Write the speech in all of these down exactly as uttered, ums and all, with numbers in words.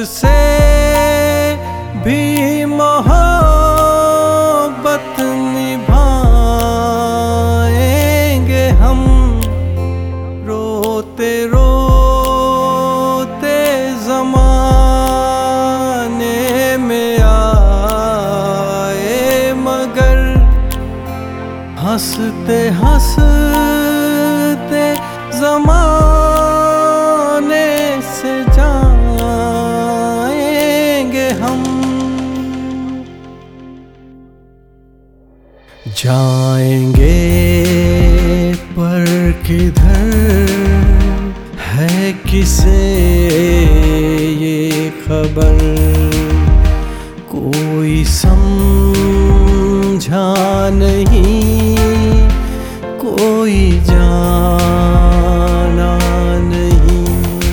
से भी मोहब्बत निभाएंगे हम। रोते रोते ज़माने में आए, मगर हंसते हंसते ज़माने से जाएंगे हम। जाएंगे पर किधर, है किसे ये खबर। कोई समझा नहीं, कोई जाना नहीं।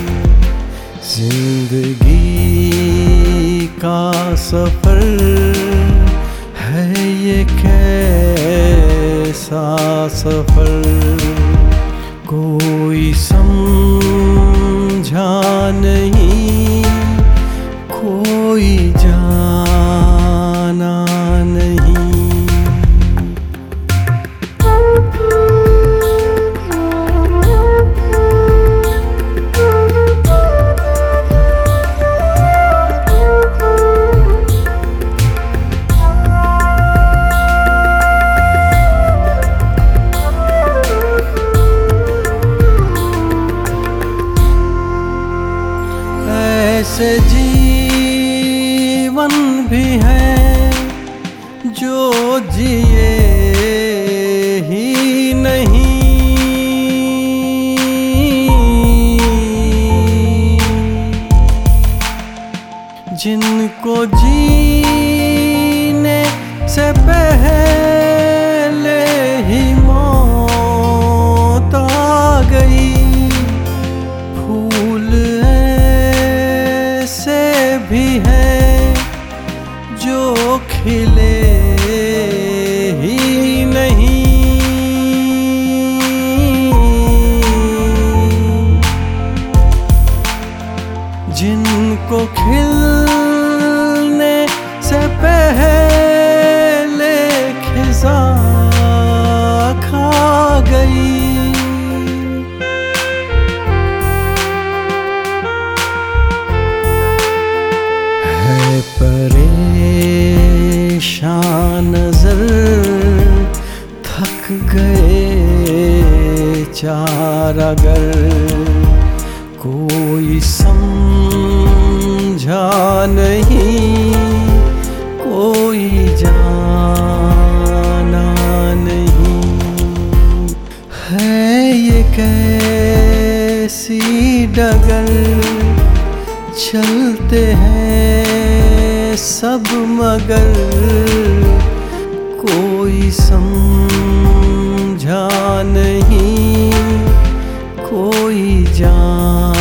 जिंदगी का सफर है ये कैसा सफर। कोई समझा नहीं, कोई जाना नहीं। ऐसे जीवन भी हैं जो जिए ही नहीं। जिनको जीने से पहले ही मौत आ गई। भी है जो खिले ही नहीं। जिनको खिलने से पहले खिज़ा खा गई। परेशान नजर थक गए चारागर। कोई समझा नहीं, कोई जाना नहीं। है ये कैसी डगर, चलते हैं सब मगर। कोई समझा नहीं, कोई जान